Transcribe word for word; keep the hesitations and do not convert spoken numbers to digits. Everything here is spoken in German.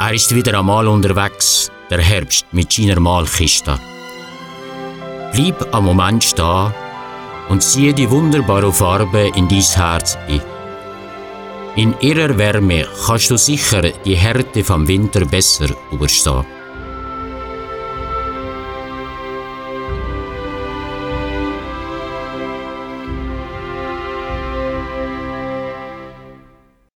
Er ist wieder einmal unterwegs, der Herbst mit seiner Malkiste. Bleib am Moment stehen und ziehe die wunderbare Farbe in dein Herz ein. In ihrer Wärme kannst du sicher die Härte vom Winter besser überstehen.